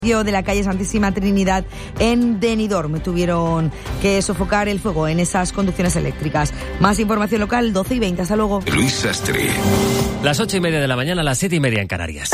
De la calle Santísima Trinidad en Benidorm tuvieron que sofocar el fuego en esas conducciones eléctricas. Más información local, 12:20. Hasta luego. Luis Sastre. Las 8:30 de la mañana, las 7:30 en Canarias.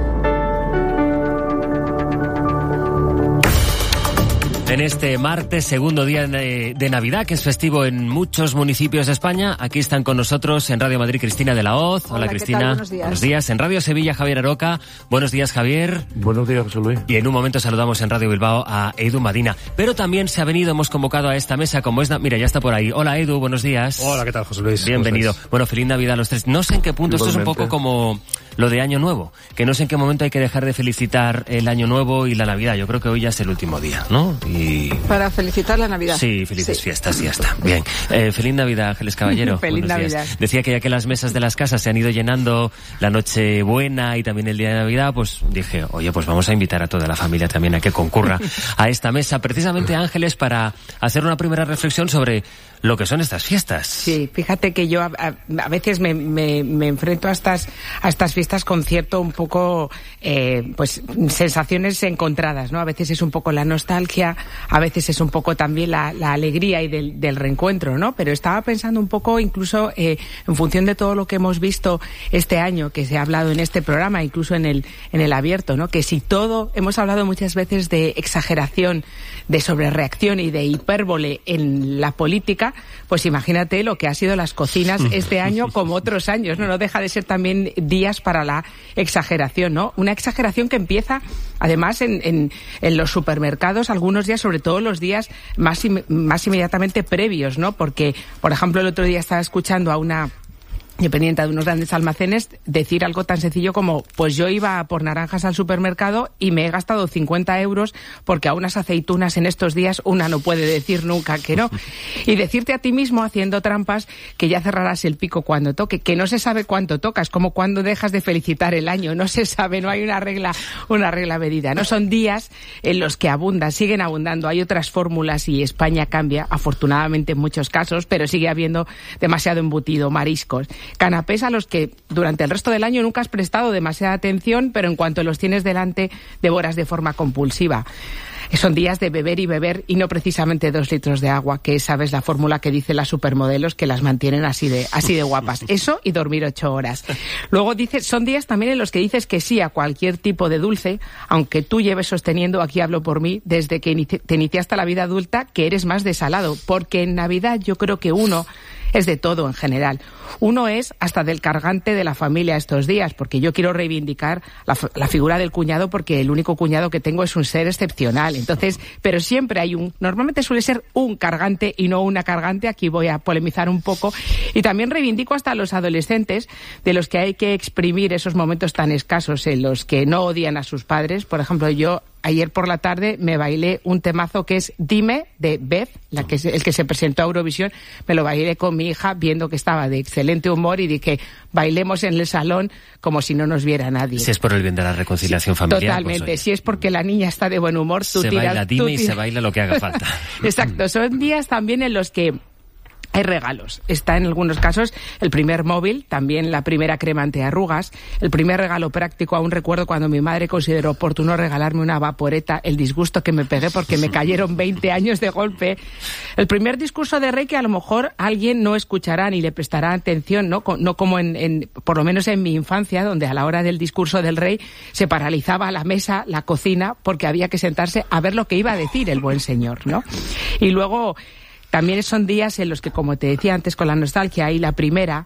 En este martes, segundo día de Navidad, que es festivo en muchos municipios de España, aquí están con nosotros en Radio Madrid Cristina de la Hoz. Hola Cristina. Buenos días. Buenos días. En Radio Sevilla, Javier Aroca. Buenos días, Javier. Buenos días, José Luis. Y en un momento saludamos en Radio Bilbao a Edu Madina. Pero también se ha venido, hemos convocado a esta mesa como es... Mira, ya está por ahí. Hola Edu, buenos días. Hola, ¿qué tal, José Luis? Bienvenido. Bueno, feliz Navidad a los tres. No sé en qué punto, Igualmente. Esto es un poco como lo de Año Nuevo, que no sé en qué momento hay que dejar de felicitar el Año Nuevo y la Navidad. Yo creo que hoy ya es el último día, ¿no? Y... Para felicitar la Navidad. Sí, felices fiestas, ya está. Bien. Feliz Navidad, Ángeles Caballero. Feliz Buenos Navidad. días. Decía que ya que las mesas de las casas se han ido llenando la Nochebuena y también el día de Navidad, pues dije, oye, pues vamos a invitar a toda la familia también a que concurra a esta mesa, precisamente, Ángeles, para hacer una primera reflexión sobre lo que son estas fiestas. Sí, fíjate que yo a veces me enfrento a estas fiestas con cierto un poco pues sensaciones encontradas, ¿no? A veces es un poco la nostalgia, a veces es un poco también la alegría y del reencuentro, ¿no? Pero estaba pensando un poco incluso en función de todo lo que hemos visto este año, que se ha hablado en este programa, incluso en el abierto, ¿no? Que si todo, hemos hablado muchas veces de exageración, de sobrereacción y de hipérbole en la política, pues imagínate lo que ha sido las cocinas este año como otros años, ¿no? No deja de ser también días para la exageración, ¿no? Una exageración que empieza, además, en los supermercados, algunos días, sobre todo los días más inmediatamente previos, ¿no? Porque, por ejemplo, el otro día estaba escuchando a una dependiente de unos grandes almacenes decir algo tan sencillo como, pues yo iba por naranjas al supermercado y me he gastado 50 euros porque a unas aceitunas en estos días una no puede decir nunca que no. Y decirte a ti mismo, haciendo trampas, que ya cerrarás el pico cuando toque, que no se sabe cuánto tocas, como cuando dejas de felicitar el año, no se sabe, no hay una regla medida, no son días en los que siguen abundando, hay otras fórmulas y España cambia, afortunadamente en muchos casos, pero sigue habiendo demasiado embutido, mariscos, canapés a los que durante el resto del año nunca has prestado demasiada atención, pero en cuanto los tienes delante, devoras de forma compulsiva. Son días de beber y no precisamente 2 litros de agua, que esa es la fórmula que dicen las supermodelos que las mantienen así de guapas. Eso y dormir 8 horas. Luego dices, son días también en los que dices que sí a cualquier tipo de dulce, aunque tú lleves sosteniendo, aquí hablo por mí, desde que te iniciaste a la vida adulta, que eres más de salado, porque en Navidad yo creo que uno es de todo en general. Uno es hasta del cargante de la familia estos días, porque yo quiero reivindicar la figura del cuñado, porque el único cuñado que tengo es un ser excepcional. Entonces, pero siempre hay normalmente suele ser un cargante y no una cargante. Aquí voy a polemizar un poco. Y también reivindico hasta a los adolescentes, de los que hay que exprimir esos momentos tan escasos en los que no odian a sus padres. Por ejemplo, yo ayer por la tarde me bailé un temazo que es Dime, de Beth, el que se presentó a Eurovisión. Me lo bailé con mi hija, viendo que estaba de excelente humor, y dije, bailemos en el salón como si no nos viera nadie. Si es por el bien de la reconciliación familiar. Totalmente. Pues, si es porque la niña está de buen humor, tú se tiras... baila Dime y se baila lo que haga falta. Exacto. Son días también en los que hay regalos. Está en algunos casos el primer móvil, también la primera crema antiarrugas, el primer regalo práctico. Aún recuerdo cuando mi madre consideró oportuno regalarme una vaporeta, el disgusto que me pegué porque me cayeron 20 años de golpe. El primer discurso de Rey, que a lo mejor alguien no escuchará ni le prestará atención, no como por lo menos en mi infancia, donde a la hora del discurso del Rey se paralizaba la mesa, la cocina, porque había que sentarse a ver lo que iba a decir el buen señor, ¿no? Y luego también son días en los que, como te decía antes con la nostalgia, hay la primera,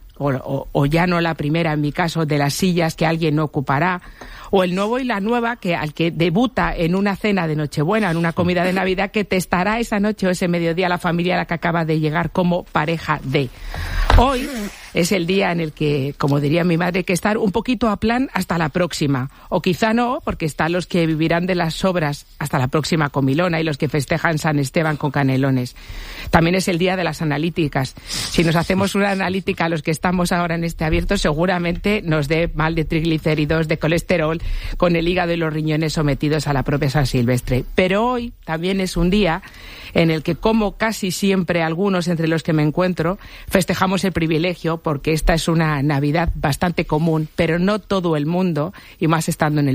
o ya no la primera en mi caso, de las sillas que alguien no ocupará, o el nuevo y la nueva, que al que debuta en una cena de Nochebuena, en una comida de Navidad, que te estará esa noche o ese mediodía la familia a la que acaba de llegar como pareja de. Hoy es el día en el que, como diría mi madre, hay que estar un poquito a plan hasta la próxima. O quizá no, porque están los que vivirán de las sobras hasta la próxima comilona y los que festejan San Esteban con canelones. También es el día de las analíticas. Si nos hacemos una analítica a los que estamos ahora en este abierto, seguramente nos dé mal de triglicéridos, de colesterol, con el hígado y los riñones sometidos a la propia San Silvestre. Pero hoy también es un día en el que, como casi siempre algunos entre los que me encuentro, festejamos el privilegio, porque esta es una Navidad bastante común, pero no todo el mundo, y más estando en el